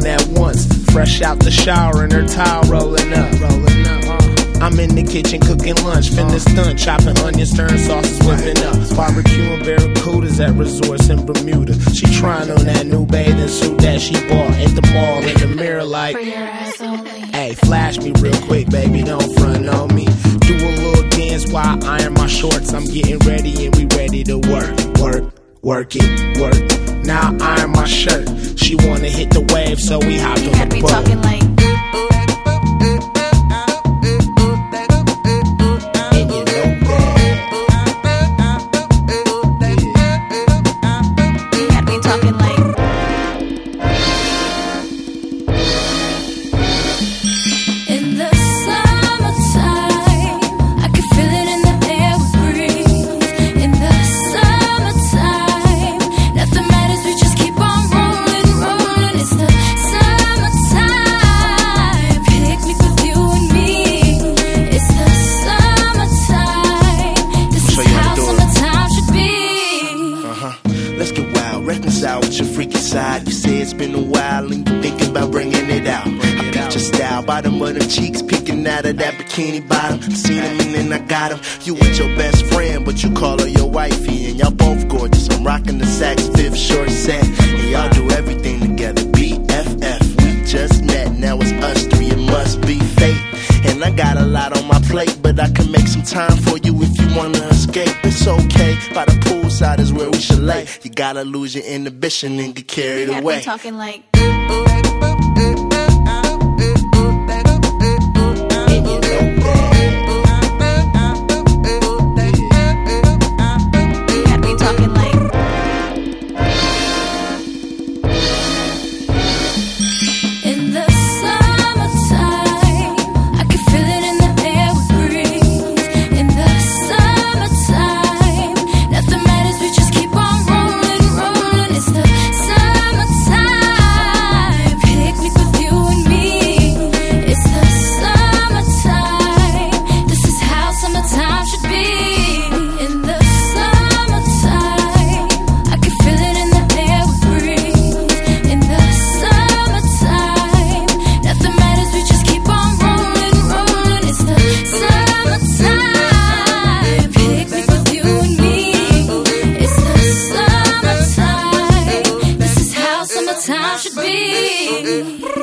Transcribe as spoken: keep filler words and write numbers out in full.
on at once. Fresh out the shower and her towel rolling up. Rolling up. Uh. I'm in the kitchen cooking lunch, finna stunt, chopping onions, stirring sauces, whipping up. Barbecuing barracudas at resorts in Bermuda. She trying on that new bathing suit that she bought at the mall in the mirror like, for your ass only. Hey, flash me real quick, baby, don't front on me. Do a little dance while I iron my shorts. I'm getting ready and we ready to work, work, work it, work. Now I iron my shirt. She wanna hit the wave, so we hopped You on had the me boat. talking like And you know that. You had me talking like in the summertime, I can feel it in the air we breathe. In the summertime, nothing matters, we just keep on rolling, rolling. It's the summertime, picnic with you and me. It's the summertime, this Show is you how how to do it. summertime should be. Uh-huh. Let's get wild, reconcile with your freaky side. You say it's been a while and you thinking about bringing it out. I beat your style, bottom of the cheeks peeking out of that bikini bottom. Seen him and then I got him. You with your best friend, but you call her your wifey, and y'all both gorgeous. I'm rocking the sax fifth short set, and y'all do everything together. B F F, we just met, now it's us three. It must be fate. And I got a lot on my plate, but I can make some time for you if you wanna escape. It's okay, by the poolside is where we should lay. You gotta lose your inhibition and get carried You had away. me talking like And you know that. you had me talking like in the summertime, I can feel it in the air we breathe. In the summertime, nothing matters, we just keep on rolling, rolling. It's the summertime, picnic with you and me. It's the summertime, this is how summertime should be. In the summertime, I can feel it in the air we breathe. In the summertime, nothing matters, we just keep on rolling, rolling. It's the summertime, picnic with you and me. It's the summertime, this is how summertime should be.